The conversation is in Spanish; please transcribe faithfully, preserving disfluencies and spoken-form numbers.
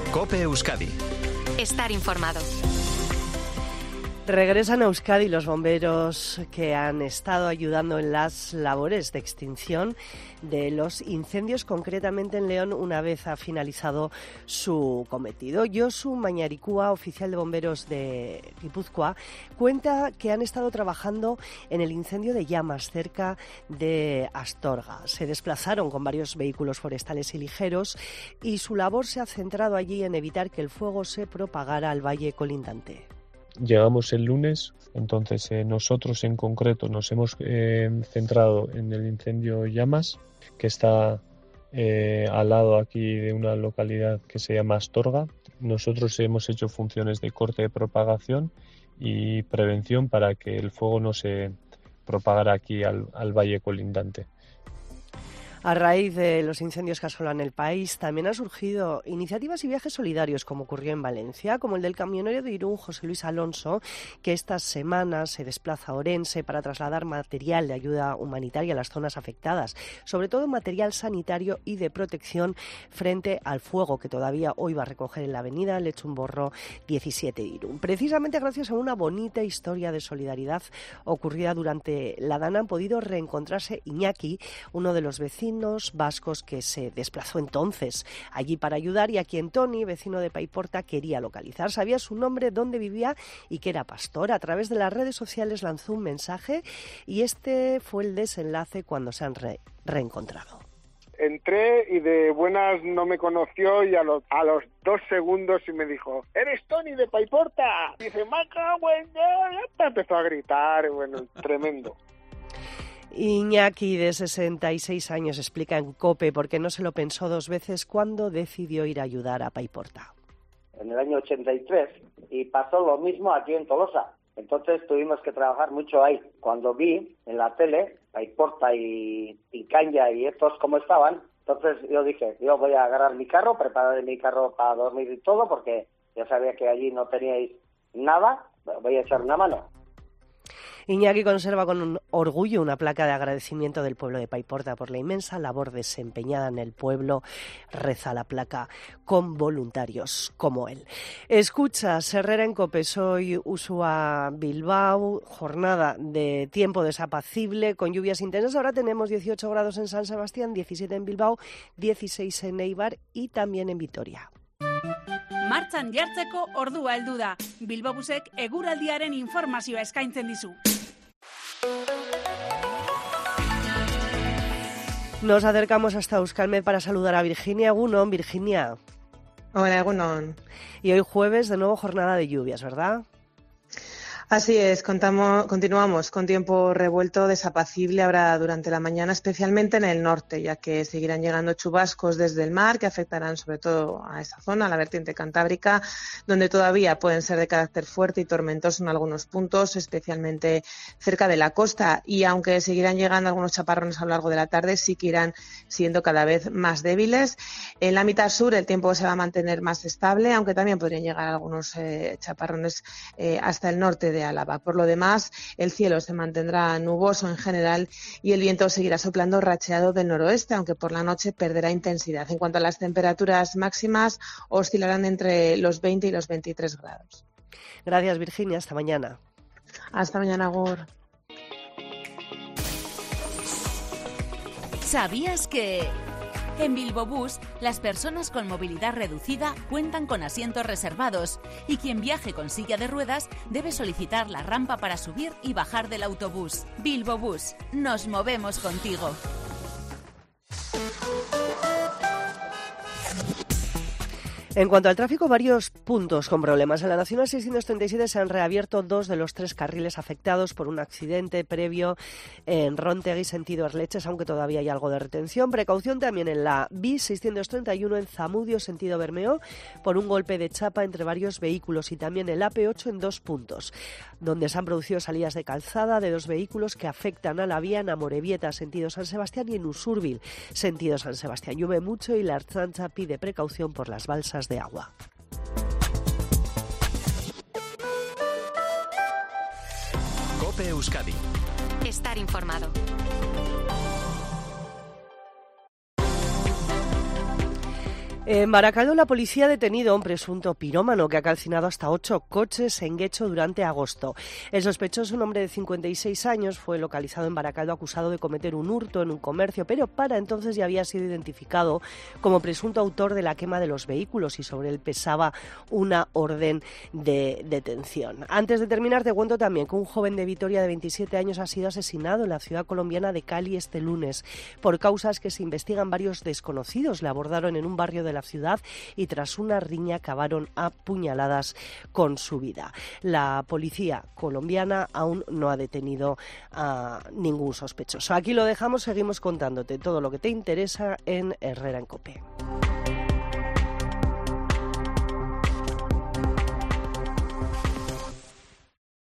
COPE Euskadi. Estar informado. Regresan a Euskadi los bomberos que han estado ayudando en las labores de extinción de los incendios, concretamente en León, una vez ha finalizado su cometido. Josu Mañaricúa, oficial de bomberos de Guipúzcoa, cuenta que han estado trabajando en el incendio de llamas cerca de Astorga. Se desplazaron con varios vehículos forestales y ligeros y su labor se ha centrado allí en evitar que el fuego se propagara al valle colindante. Llegamos el lunes, entonces eh, nosotros en concreto nos hemos eh, centrado en el incendio Llamas, que está eh, al lado aquí de una localidad que se llama Astorga. Nosotros hemos hecho funciones de corte de propagación y prevención para que el fuego no se propagara aquí al, al valle colindante. A raíz de los incendios que asolan el país, también han surgido iniciativas y viajes solidarios, como ocurrió en Valencia, como el del camionero de Irún, José Luis Alonso, que estas semanas se desplaza a Orense para trasladar material de ayuda humanitaria a las zonas afectadas, sobre todo material sanitario y de protección frente al fuego que todavía hoy va a recoger en la avenida Lechumborro diecisiete de Irún. Precisamente gracias a una bonita historia de solidaridad ocurrida durante la Dana han podido reencontrarse Iñaki, uno de los vecinos vascos que se desplazó entonces allí para ayudar, y a quien Tony, vecino de Paiporta, quería localizar. Sabía su nombre, dónde vivía y que era pastor. A través de las redes sociales lanzó un mensaje y este fue el desenlace cuando se han re- reencontrado. Entré y de buenas no me conoció y a los, a los dos segundos y me dijo: ¿eres Tony de Paiporta? Y dice: ¡Maca, bueno! Empezó a gritar, bueno, tremendo. Iñaki, de sesenta y seis años, explica en COPE por qué no se lo pensó dos veces cuando decidió ir a ayudar a Paiporta. En el año ochenta y tres, y pasó lo mismo aquí en Tolosa. Entonces tuvimos que trabajar mucho ahí. Cuando vi en la tele Paiporta y Picaña y estos cómo estaban, entonces yo dije, yo voy a agarrar mi carro, preparar mi carro para dormir y todo, porque ya sabía que allí no teníais nada, voy a echar una mano. Iñaki conserva con un orgullo una placa de agradecimiento del pueblo de Paiporta por la inmensa labor desempeñada en el pueblo. Reza la placa: con voluntarios como él. Escucha, Herrera en COPE, soy Usua Bilbao, jornada de tiempo desapacible con lluvias intensas. Ahora tenemos dieciocho grados en San Sebastián, diecisiete en Bilbao, dieciséis en Eibar y también en Vitoria. Martxan jartzeko ordua heldu da. Bilbobusek eguraldiaren informazioa eskaintzen dizu. Nos acercamos hasta Euskalmet para saludar a Virginia Egunon. Virginia. Hola, Egunon. Y hoy jueves, de nuevo jornada de lluvias, ¿verdad? Así es, contamos, continuamos con tiempo revuelto, desapacible ahora durante la mañana, especialmente en el norte, ya que seguirán llegando chubascos desde el mar que afectarán sobre todo a esa zona, a la vertiente cantábrica, donde todavía pueden ser de carácter fuerte y tormentoso en algunos puntos, especialmente cerca de la costa. Y aunque seguirán llegando algunos chaparrones a lo largo de la tarde, sí que irán siendo cada vez más débiles. En la mitad sur el tiempo se va a mantener más estable, aunque también podrían llegar algunos eh, chaparrones eh, hasta el norte de de Álava. Por lo demás, el cielo se mantendrá nuboso en general y el viento seguirá soplando racheado del noroeste, aunque por la noche perderá intensidad. En cuanto a las temperaturas máximas, oscilarán entre los veinte y los veintitrés grados. Gracias, Virginia. Hasta mañana. Hasta mañana, Gur. ¿Sabías que...? En Bilbobús, las personas con movilidad reducida cuentan con asientos reservados y quien viaje con silla de ruedas debe solicitar la rampa para subir y bajar del autobús. Bilbobús, nos movemos contigo. En cuanto al tráfico, varios puntos con problemas. En la Nacional seiscientos treinta y siete se han reabierto dos de los tres carriles afectados por un accidente previo en Rontegui, sentido Arleches, aunque todavía hay algo de retención. Precaución también en la B I seiscientos treinta y uno en Zamudio, sentido Bermeo, por un golpe de chapa entre varios vehículos, y también el A P ocho en dos puntos, donde se han producido salidas de calzada de dos vehículos que afectan a la vía en Amorebieta, sentido San Sebastián, y en Usurbil, sentido San Sebastián. Llueve mucho y la Ertzaintza pide precaución por las balsas de agua. COPE Euskadi. Estar informado. En Baracaldo la policía ha detenido a un presunto pirómano que ha calcinado hasta ocho coches en Guecho durante agosto. El sospechoso, un hombre de cincuenta y seis años, fue localizado en Baracaldo acusado de cometer un hurto en un comercio, pero para entonces ya había sido identificado como presunto autor de la quema de los vehículos y sobre él pesaba una orden de detención. Antes de terminar, te cuento también que un joven de Vitoria de veintisiete años ha sido asesinado en la ciudad colombiana de Cali este lunes. Por causas que se investigan, varios desconocidos le abordaron en un barrio de la ciudad y tras una riña acabaron a puñaladas con su vida. La policía colombiana aún no ha detenido a ningún sospechoso. Aquí lo dejamos, seguimos contándote todo lo que te interesa en Herrera en COPE.